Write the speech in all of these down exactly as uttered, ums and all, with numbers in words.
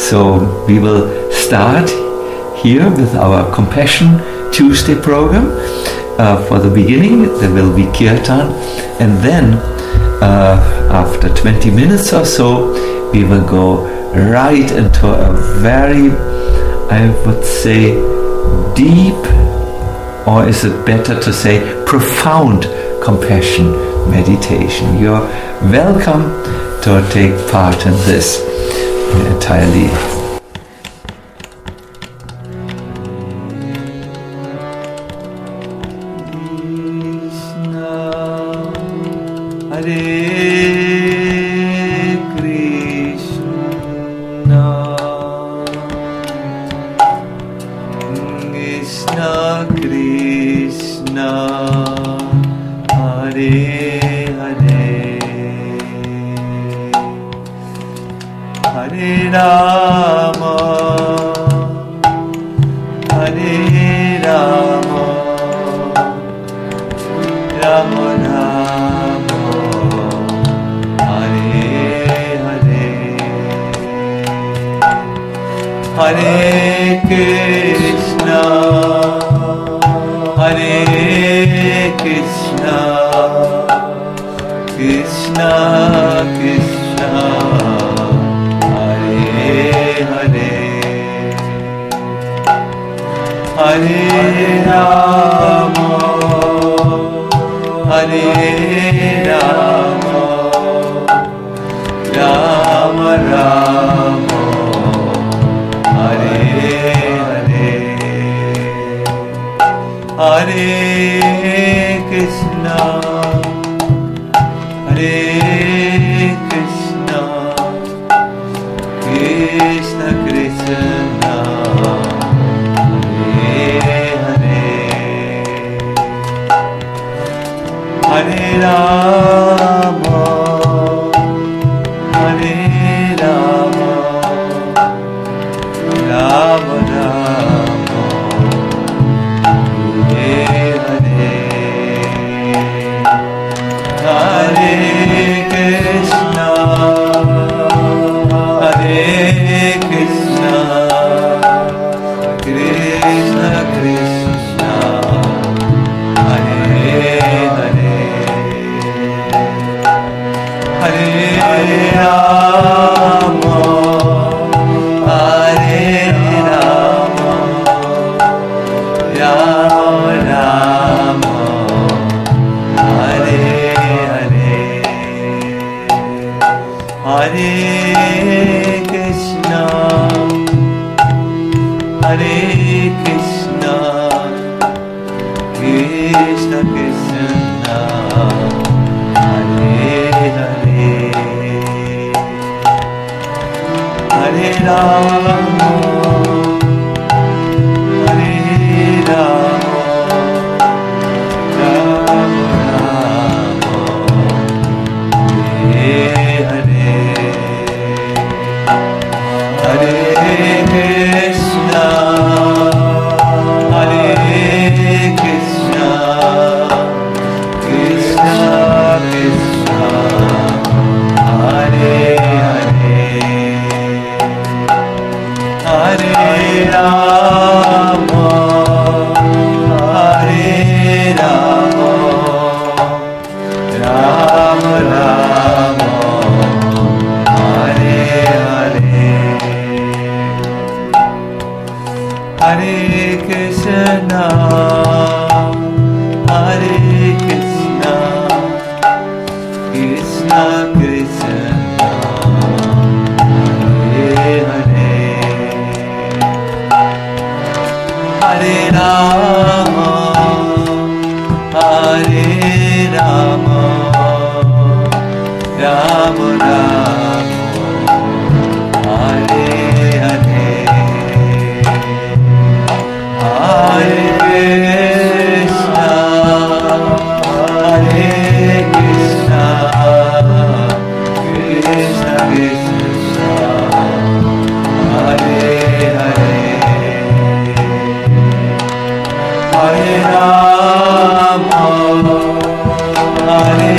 So we will start here with our Compassion Tuesday program. Uh, for the beginning there will be kirtan, and then uh, after twenty minutes or so we will go right into a very, I would say, deep, or is it better to say profound compassion meditation. You're welcome to take part in this entirely.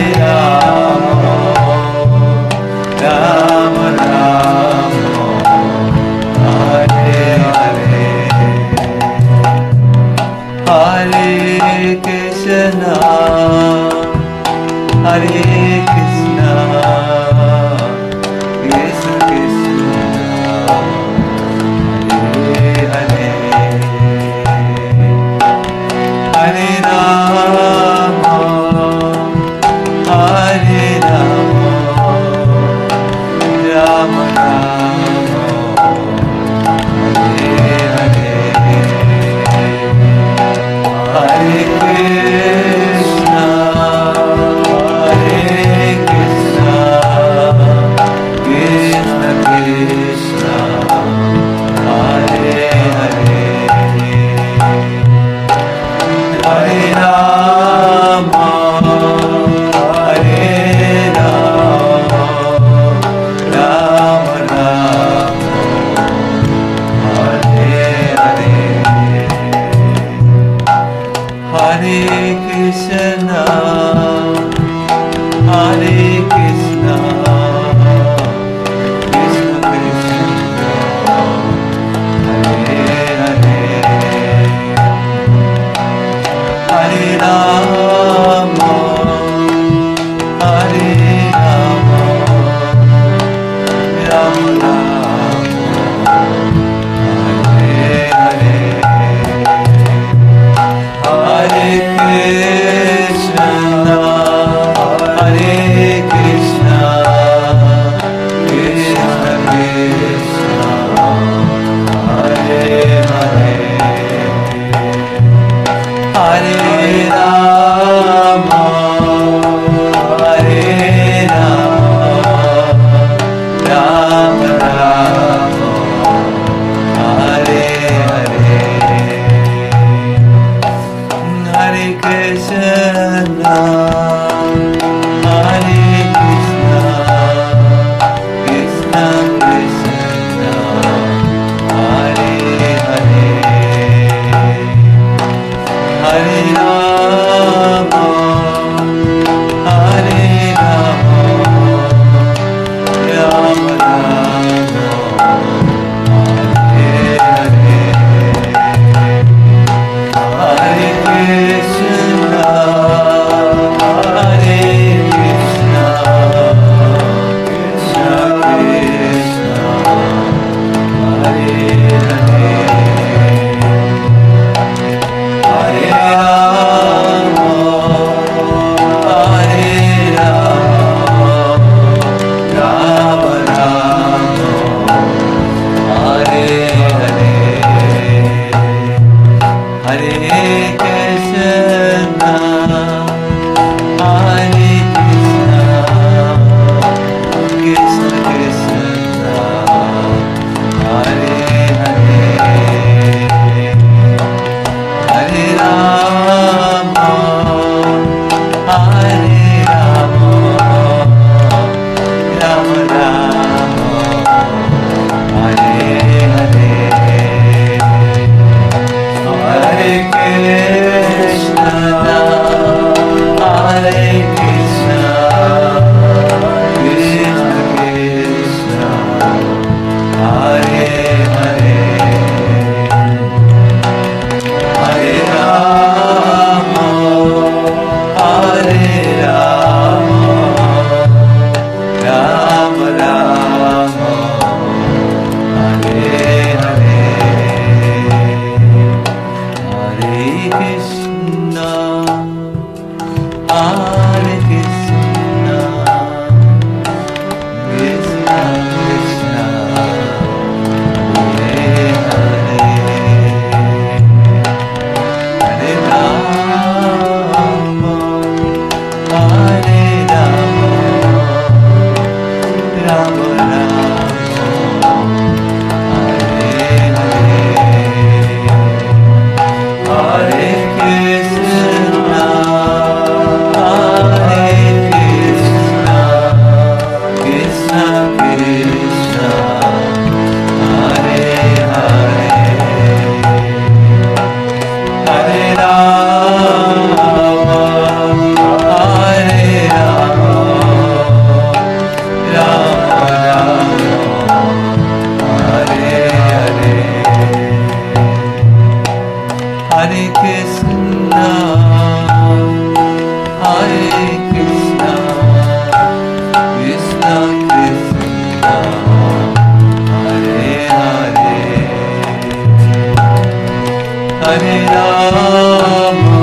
Ram Ram Hare Rama,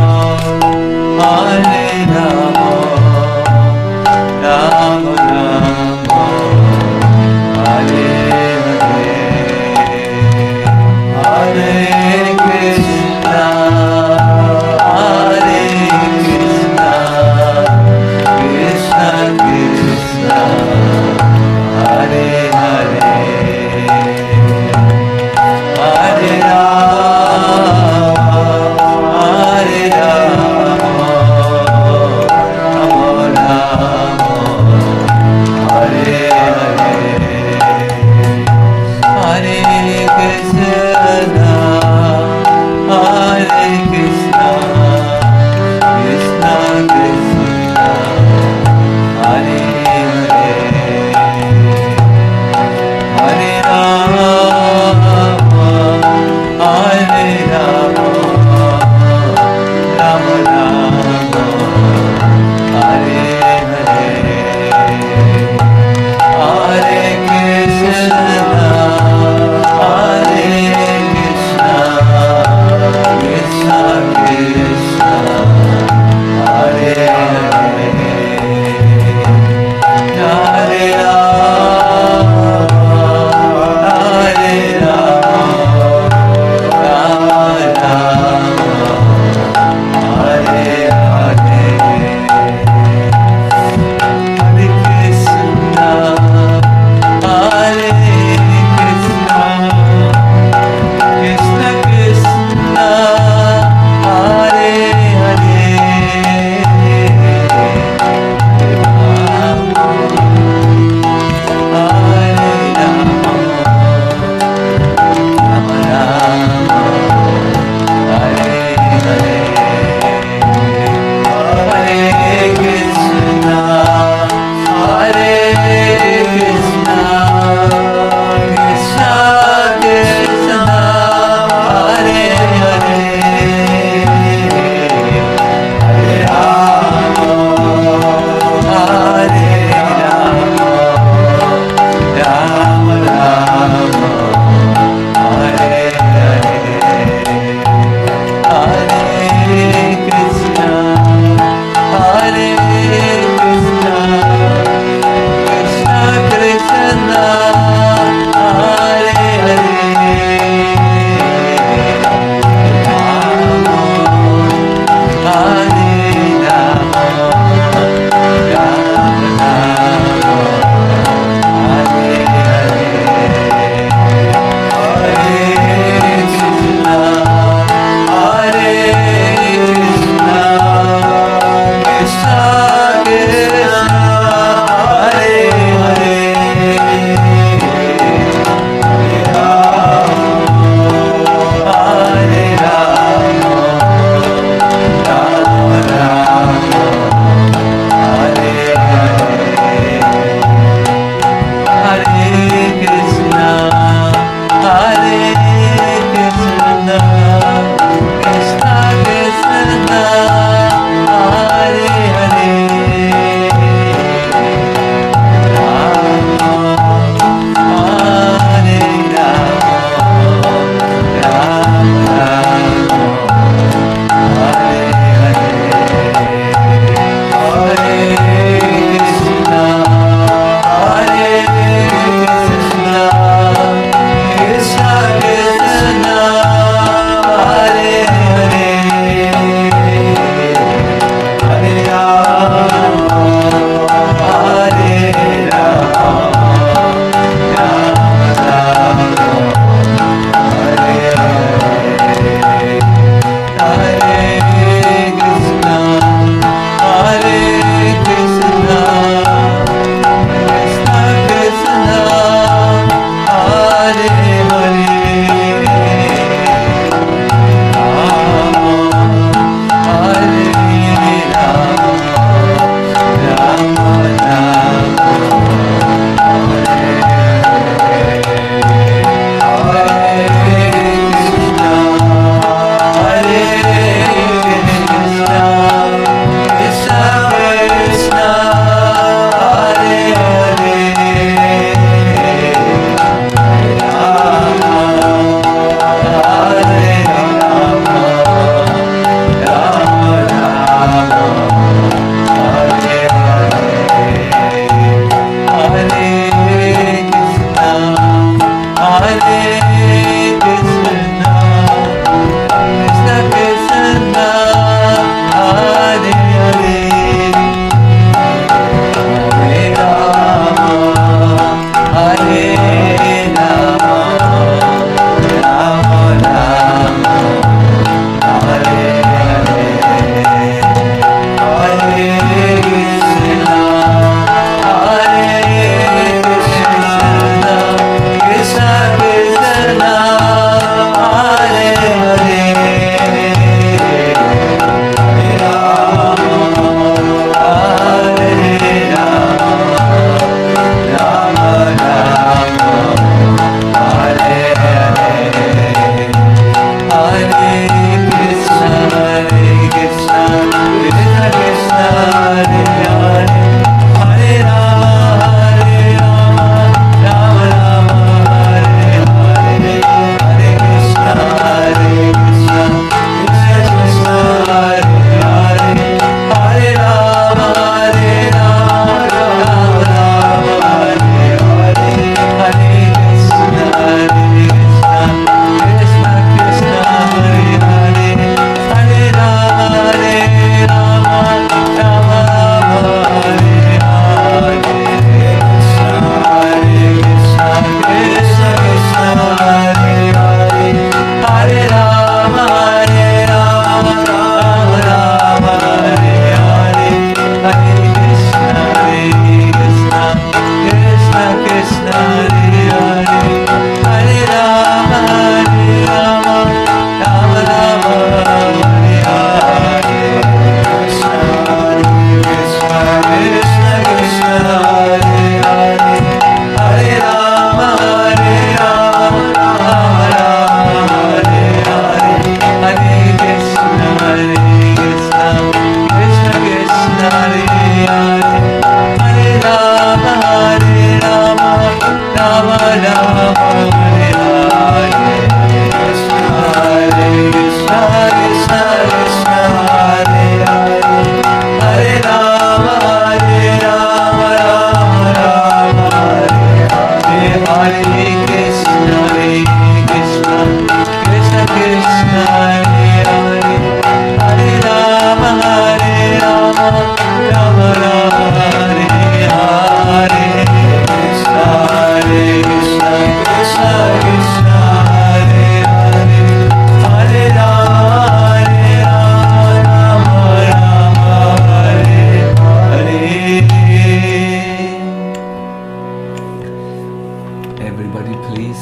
Hare Rama, Rama Rama, Hare Hare, Hare Krishna, Hare Krishna, Krishna Krishna, Hare Hare, Hare Rama,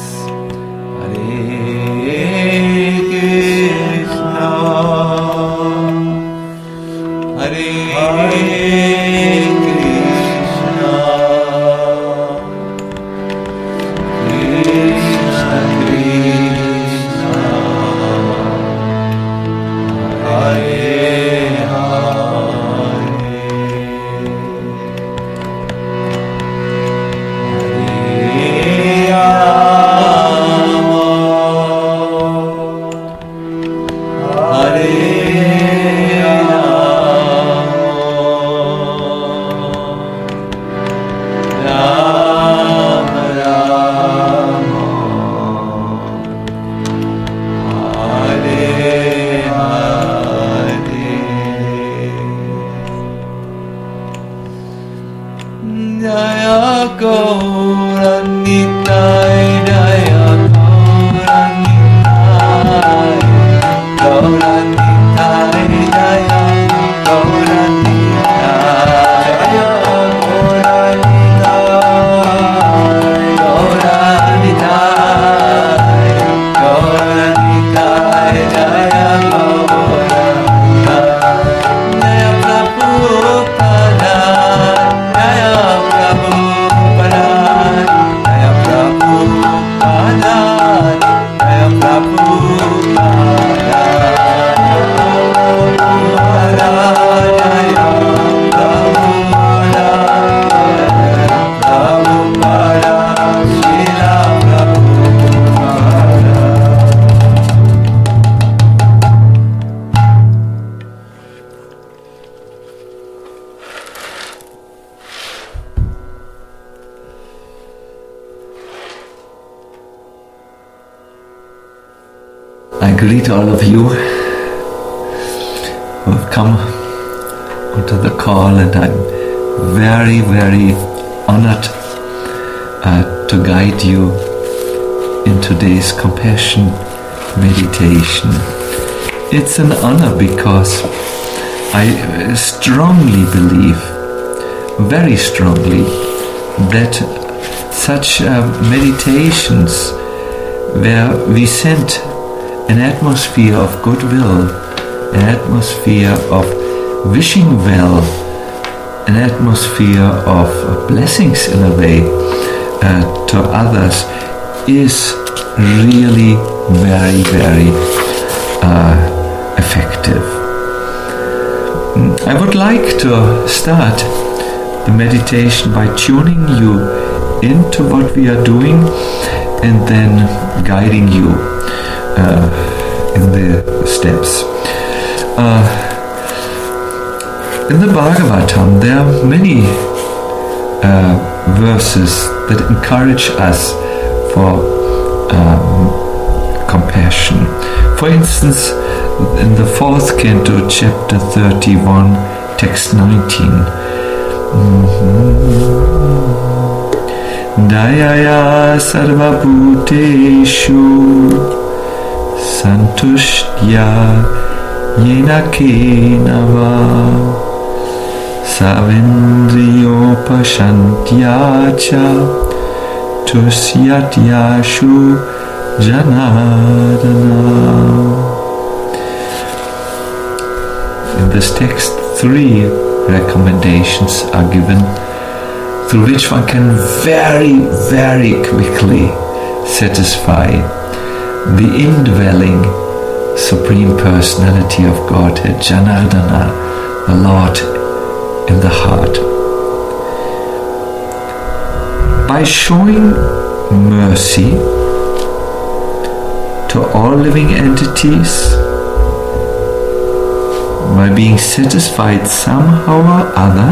I greet all of you who have come onto the call, and I'm very, very honored uh, to guide you in today's compassion meditation. It's an honor because I strongly believe, very strongly, that such uh, meditations where we send an atmosphere of goodwill, an atmosphere of wishing well, an atmosphere of blessings in a way uh, to others is really very, very uh, effective. I would like to start the meditation by tuning you into what we are doing and then guiding you Uh, in the steps. Uh, in the Bhagavatam, there are many uh, verses that encourage us for um, compassion. For instance, in the fourth canto, chapter thirty-one, text nineteen. Dayaya sarva bhuteshu Santushtya yena kenava savindriyopashantyacha tusyatyashu janardana. In this text, three recommendations are given through which one can very, very quickly satisfy the indwelling Supreme Personality of Godhead, Janardana, the Lord in the heart. By showing mercy to all living entities, by being satisfied somehow or other,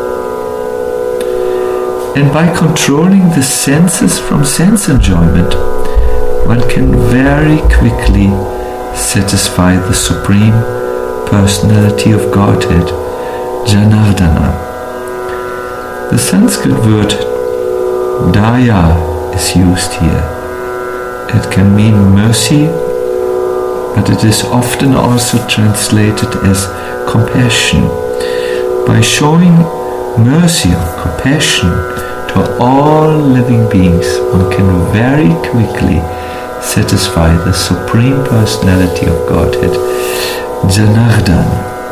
and by controlling the senses from sense enjoyment, one can very quickly satisfy the Supreme Personality of Godhead, Janardana. The Sanskrit word daya is used here. It can mean mercy, but it is often also translated as compassion. By showing mercy or compassion to to all living beings, one can very quickly satisfy the Supreme Personality of Godhead, Janardhan.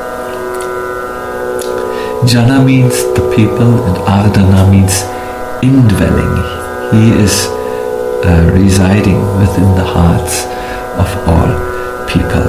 Jana means the people and Ardhana means indwelling. He is uh, residing within the hearts of all people.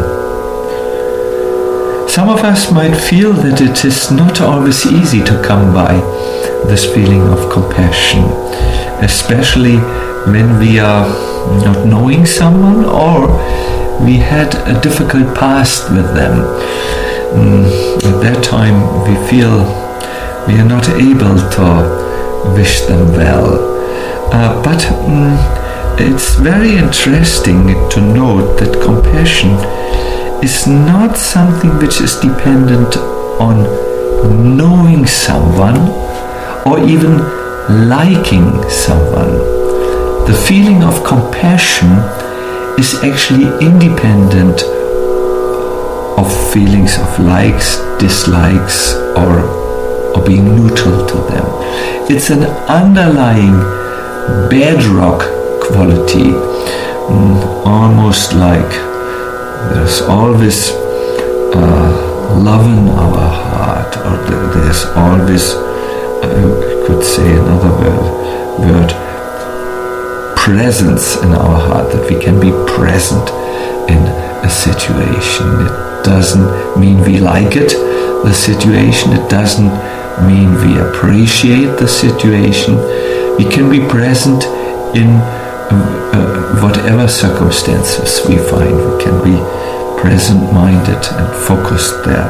Some of us might feel that it is not always easy to come by this feeling of compassion, especially when we are not knowing someone or we had a difficult past with them. Mm, at that time we feel we are not able to wish them well. Uh, but mm, it's very interesting to note that compassion is not something which is dependent on knowing someone or even liking someone. The feeling of compassion is actually independent of feelings of likes, dislikes, or, or being neutral to them. It's an underlying bedrock quality, mm, almost like there's always uh, love in our heart, or there's always, I could say another word, word, presence in our heart, that we can be present in a situation. It doesn't mean we like it, the situation. It doesn't mean we appreciate the situation. We can be present in uh, whatever circumstances we find. We can be present-minded and focused there.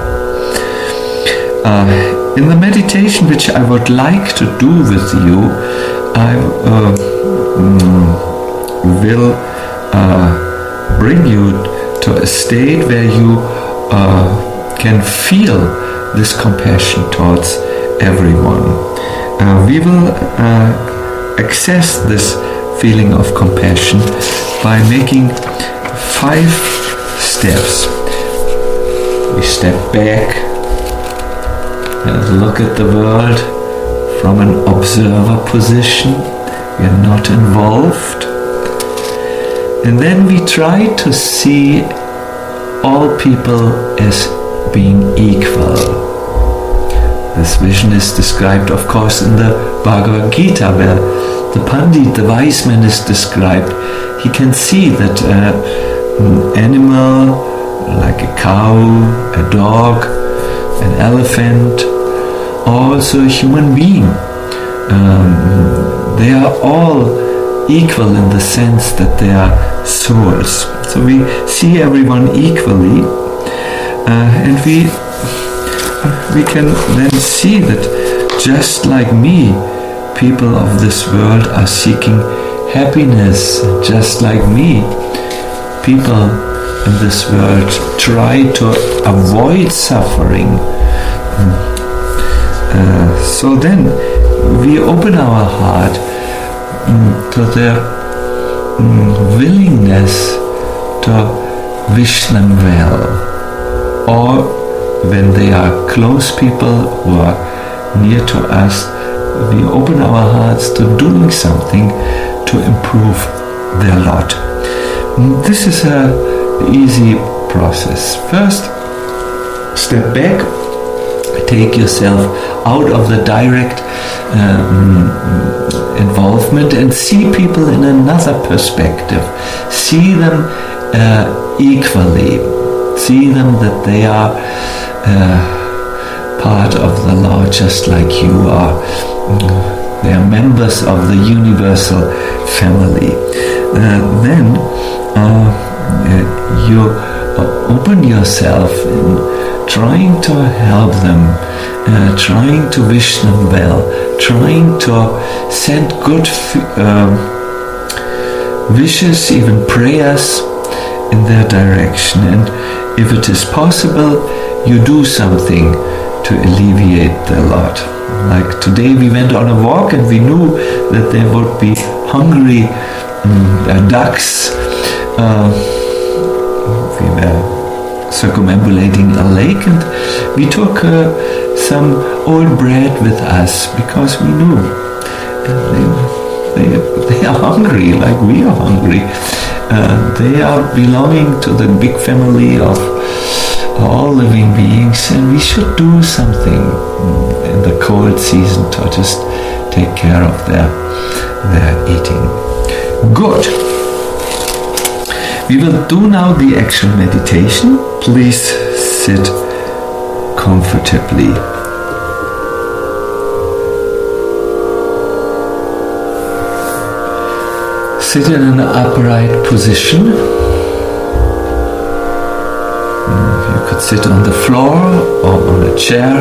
Uh, in the meditation which I would like to do with you, I uh, mm, will uh, bring you to a state where you uh, can feel this compassion towards everyone. Uh, we will uh, access this feeling of compassion by making five steps. We step back and look at the world from an observer position. We are not involved. And then we try to see all people as being equal. This vision is described, of course, in the Bhagavad Gita, where the Pandit, the wise man, is described. He can see that uh, an animal, like a cow, a dog, an elephant, also a human being, um, they are all equal in the sense that they are souls. So we see everyone equally, uh, and we we can then see that just like me, people of this world are seeking happiness. Just like me, people in this world try to avoid suffering. Uh, so then we open our heart um, to their um, willingness to wish them well, or when they are close people who are near to us, we open our hearts to doing something to improve their lot. This is an easy process. First, step back, take yourself out of the direct um, involvement and see people in another perspective. See them uh, equally. See them that they are uh, part of the law just like you are. They are members of the universal family. Uh, then uh, you open yourself in trying to help them, uh, trying to wish them well, trying to send good uh, wishes, even prayers in their direction. And if it is possible, you do something to alleviate their lot. Like today we went on a walk and we knew that there would be hungry um, ducks. Uh, we were circumambulating a lake and we took uh, some old bread with us because we knew and they, they, they are hungry like we are hungry. Uh, they are belonging to the big family of all living beings, and we should do something in the cold season to just take care of their, their eating. Good. We will do now the actual meditation. Please sit comfortably. Sit in an upright position. You could sit on the floor or on a chair.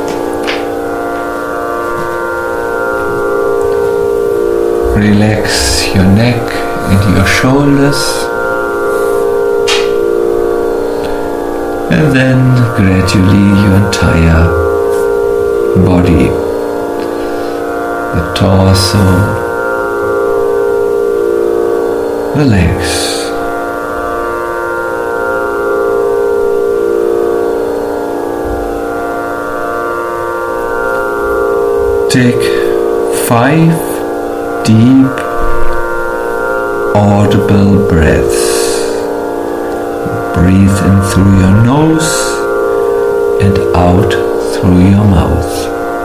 Relax your neck and your shoulders. And then gradually your entire body, the torso, the legs. Take five deep, audible breaths. Breathe in through your nose and out through your mouth.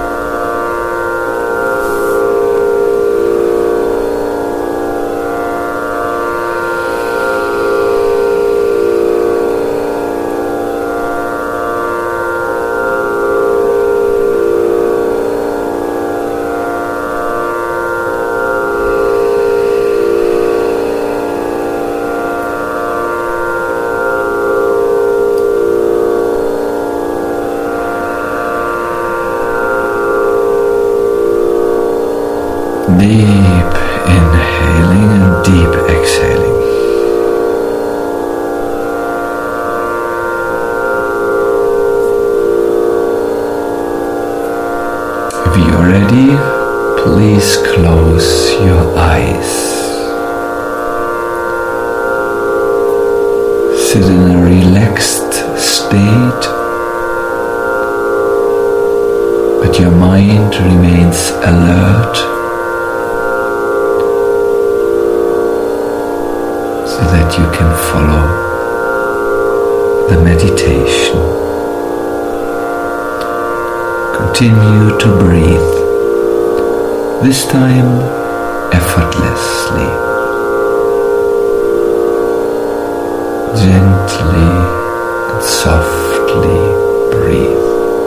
Deep inhaling and deep exhaling. If you're ready, please close your eyes. Sit in a relaxed state, but your mind remains alert, so that you can follow the meditation. Continue to breathe, this time effortlessly, gently and softly breathe.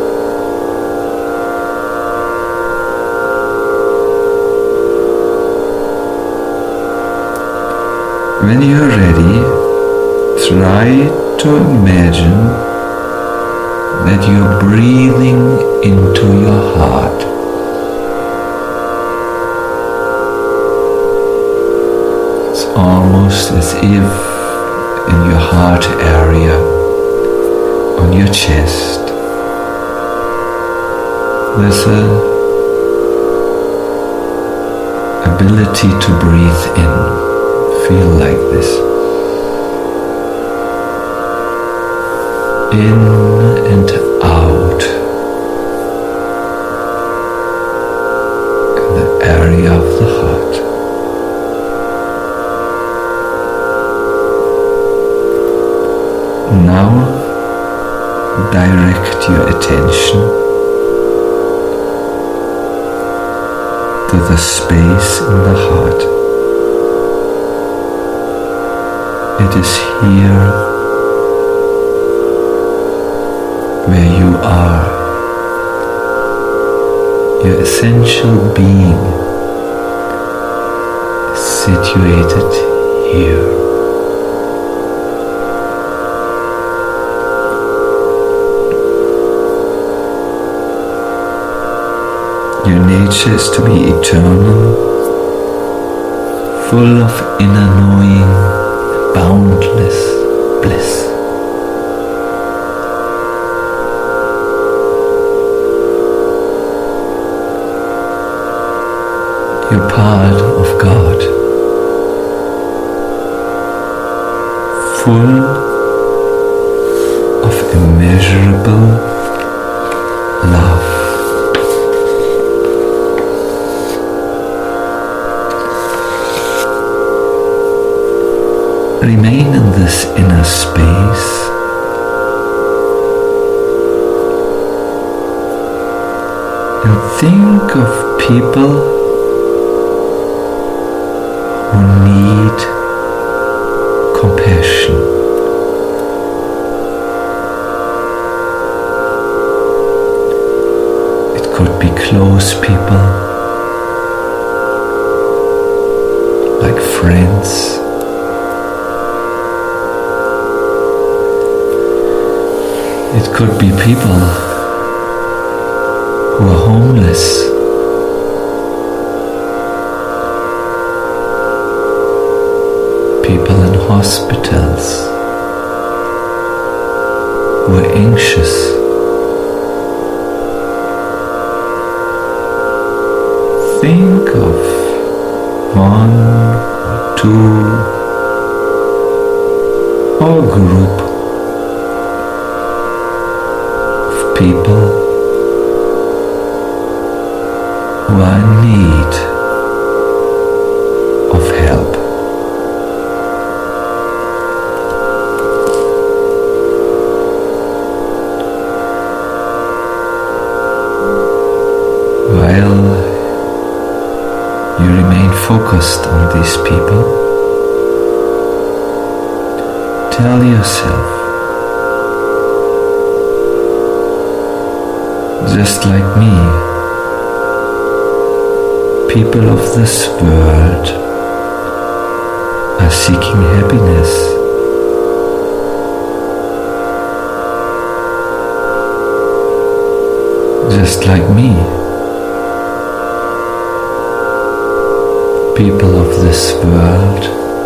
When you are ready, try to imagine that you are breathing into your heart. It's almost as if in your heart area, on your chest, there's a ability to breathe in. Feel like this. In and out. In the area of the heart. Now direct your attention to the space in the heart. It is here where you are, your essential being is situated here. Your nature is to be eternal, full of inner knowing, boundless bliss. You're part of God, full of immeasurable love. remain in this inner space. And think of people who need compassion. It could be close people, like friends. It could be people who are homeless. People in hospitals who are anxious. Think of one or two or a group of people who are in need of help. While you remain focused on these people, tell yourself, just like me, people of this world are seeking happiness. Just like me, people of this world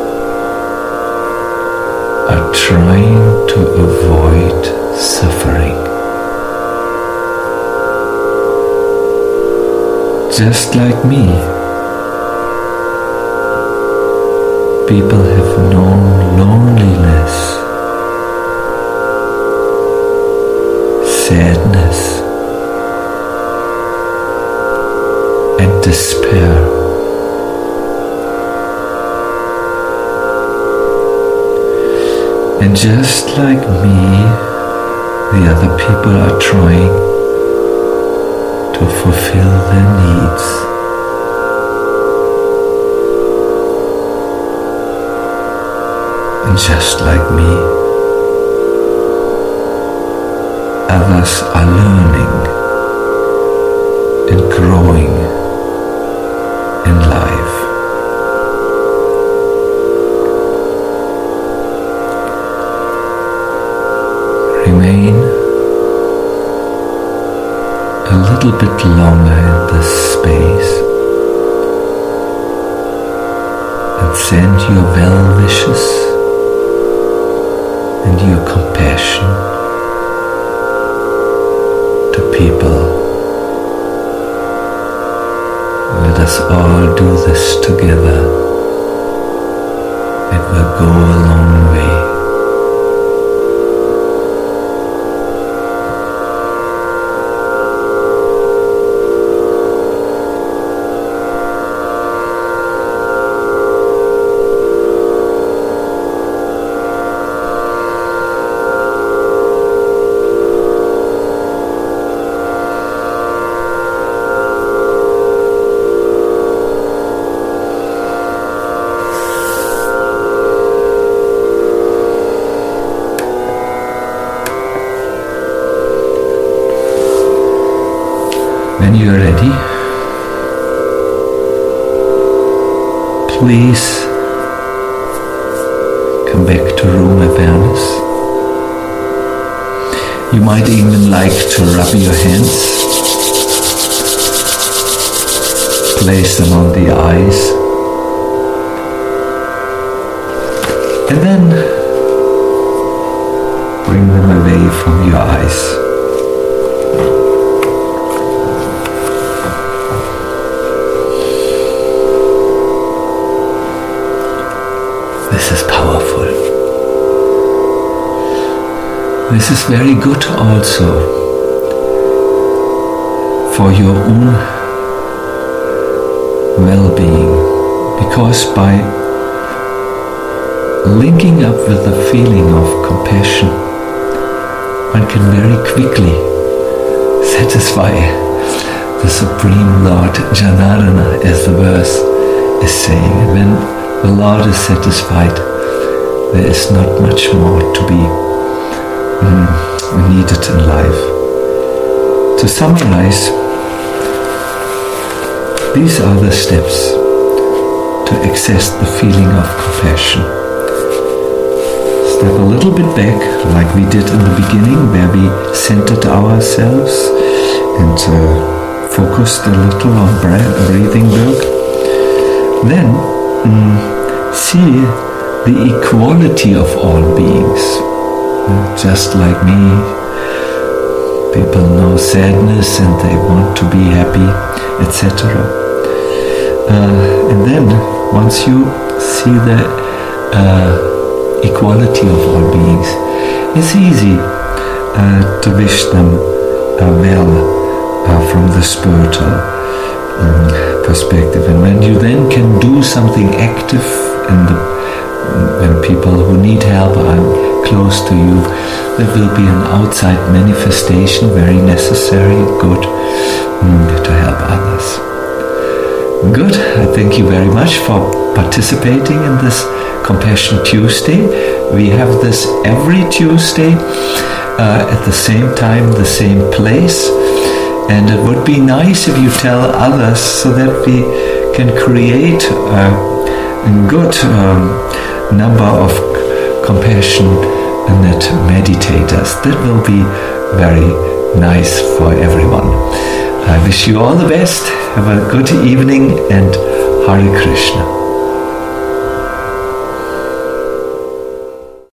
are trying to avoid suffering. Just like me, people have known loneliness, sadness, and despair. And just like me, the other people are trying to fulfill their needs. And just like me, others are learning and growing in life. Remain a little bit longer in this space and send your well wishes and your compassion to people. Let us all do this together. It will go a long way. When you are ready, please come back to room awareness. You might even like to rub your hands, place them on the eyes, and then bring them away from your eyes. This is powerful. This is very good also for your own well-being, because by linking up with the feeling of compassion, one can very quickly satisfy the Supreme Lord Janardana, as the verse is saying. And when the Lord is satisfied, there is not much more to be mm, needed in life. To summarize, these are the steps to access the feeling of compassion. Step a little bit back, like we did in the beginning, where we centered ourselves and uh, focused a little on breathing work. Then mm, see the equality of all beings. Just like me, people know sadness and they want to be happy, et cetera. Uh, and then, once you see the uh, equality of all beings, it's easy uh, to wish them uh, well uh, from the spiritual um, perspective. And when you then can do something active in the when people who need help are close to you, there will be an outside manifestation, very necessary, good, mm, to help others. Good, I thank you very much for participating in this Compassion Tuesday. We have this every Tuesday uh, at the same time, the same place. And it would be nice if you tell others so that we can create uh, a good um, number of compassionate meditators. That will be very nice for everyone. I wish you all the best. Have a good evening and Hare Krishna.